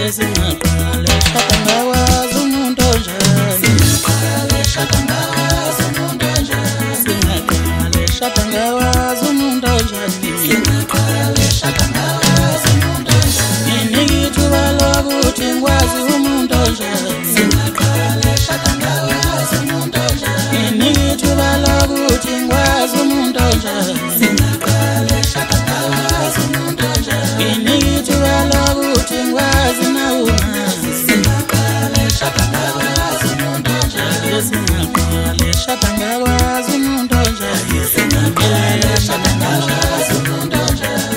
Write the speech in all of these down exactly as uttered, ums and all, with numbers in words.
singaqale shada ngakwazi umuntu onjani singaqale shada ngakwazi umuntu onjani singaqale shada ngakwazi umuntu onjani singaqale shada ngakwazi umuntu onjani ningithuba lokuthi ngikwazi umuntu onjani singaqale shada ngakwazi umuntu onjani ningithuba lokuthi ngikwazi umuntu onjani singaqale shada ngakwazi umuntu onjani ningithuba lokuthi ngikwazi nawuna singaqale shada ngakwazi umuntu onjani singaqale shada ngakwazi umuntu onjani singaqale shada ngakwazi umuntu onjani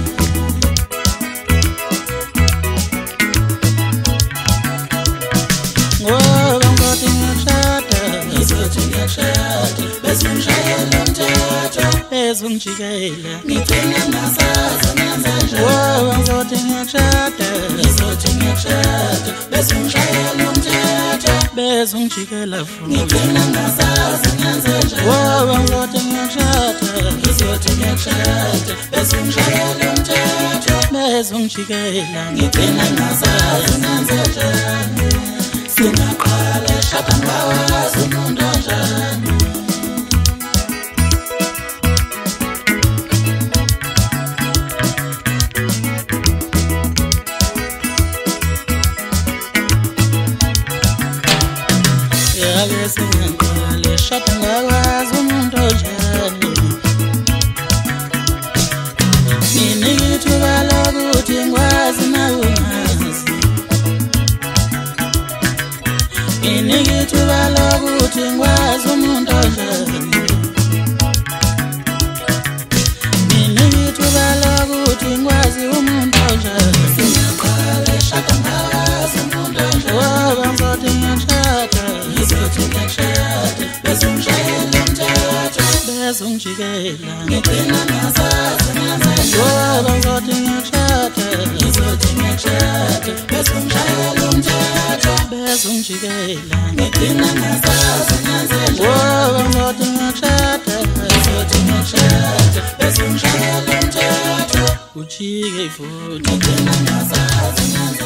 ngoba ngothi ngiyashada ngizothi ngiyashada bese ngishayela umthetho bese ngijikela ngigcina ngasaza ngenzenje ngoba ngothi ngiyashada ngizothi ngiyashada bese ngishayela umthetho bese ngijikela futhi ngigcina ngasaza ngenzenje ngoba ngothi ngiyashada ngizothi ngiyashada bese ngishayela umthetho bese ngijikela ngigcina ngasaza ngenzenje singaqale shada ngakwazi umuntu onjani yake singaqale shada ngakwazi umuntu onjani ningithuba lokuthi ngikwazi nawungazi ningithuba lokuthi ngikwazi umuntu onjani ningithuba lokuthi ngikwazi umuntu onjani singaqale shada ngakwazi umuntu onjani ngoba ngizothi ngiyashada ngizothi ngiyashada bese ngishayela umthetho bese ngijikela ngigcina ngasaza ngenzenje ngoba ngizothi ngiyashada ngizothi ngiyashada bese ngishayela umthetho bese ngijikela ngigcina ngasaza ngenzenje ngoba ngizothi ngiyashada ngizothi ngiyashada bese ngishayela umthetho ujike futhi ngigcina ngasaza ngenzenje